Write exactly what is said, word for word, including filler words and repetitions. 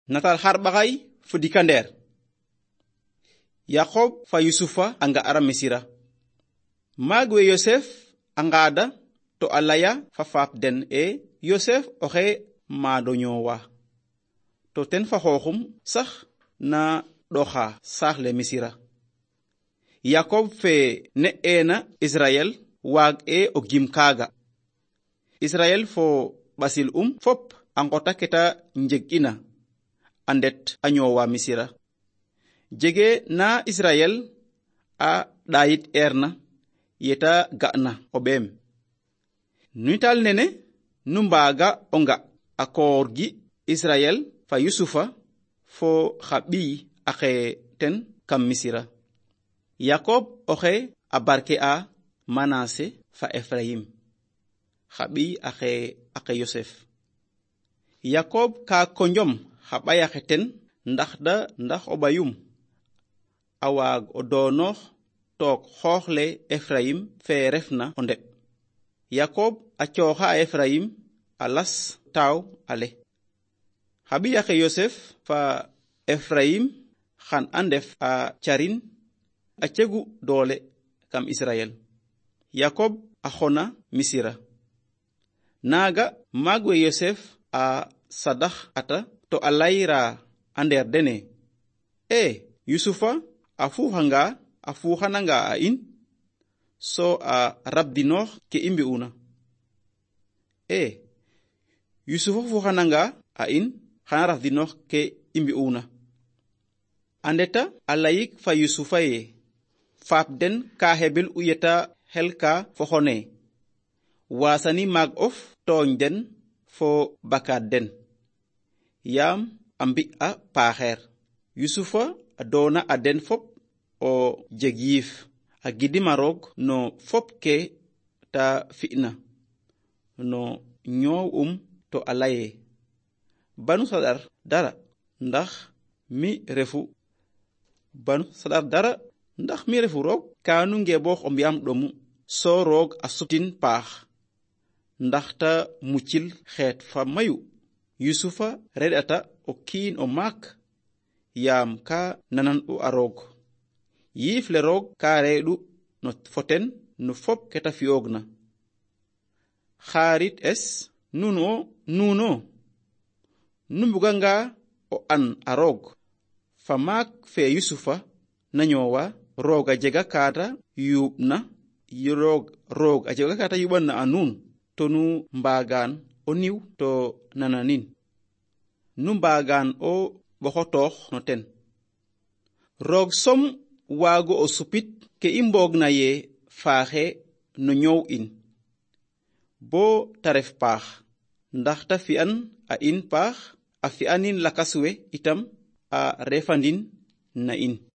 natal harɓakay fudika nder. Yakob fa Yusufa anga ara Misira. Magwe Yosef angada to alaya fa fap den e Yosef oxe mado nyowa. To ten fa xoxum sax na doxa saxle Misira. Yakob fe ne ena Israel wag e o gim kaga. Israel fo basil um fop angota keta njeg ina andet anyowa Misira. Jege na Israel a dayit erna yeta ga'na obem. Nuital nene numbaga onga akorgi Israel fa Yusufa fo khabi ake ten kam Misira. Yakob oxe abarke a Manase fa Ephraim. Khabi ake ake Yosef. Yakob ka konjom khabaya kheten ndax da ndax obayum awag odonox tok xoxle Ephraim fe refna onde. Yakob a coxa a Ephraim alas taw ale. Habi yake Yosef fa Ephraim khan andef a charin a cegu dole kam Israel. Yakob a khona Misira. Naga magwe Yosef a sadah ata to alayra ander dene. E Yusufa a fuhanga a fuhananga a in so a rabdinox ke imbi una. E Yusufa fuhananga a in khana rabdinox ke imbi una. Andeta alayik fa Yusufa ye fap den ka hebel uyeta helka foxone. Wasani mag of togn den fo bakat den. Yam ambi a paher. Yusufa adona aden fop o jegif a gidimarog no fop ke ta fi'na no nyow um to alaye. Banu sadar dara ndax mi refu banu sadar dara ndax mi refu rog kanu ngebox o mbiyam domu so rog a sutin paax ndax ta mucil xeet fa mayu. Yusufa redata o kiin o mak yam ka nanan u arog. Yif le rog ka redu no foten no fop keta fiogna. Kharit es nuno nuno numbuganga o an arog. Fa mak fe Yusufa nanyowa rog a jega kata yubna yurog rog a jega kata yuban na anun tonu mbagan o niw to nananin. Numbagan o bohotox no ten. Rog som wago o supit ke imbog na ye faaxe no nyow in. Bo taref paax ndax ta fi'an a in paax a fi'anin lakaswe itam a refandin na in.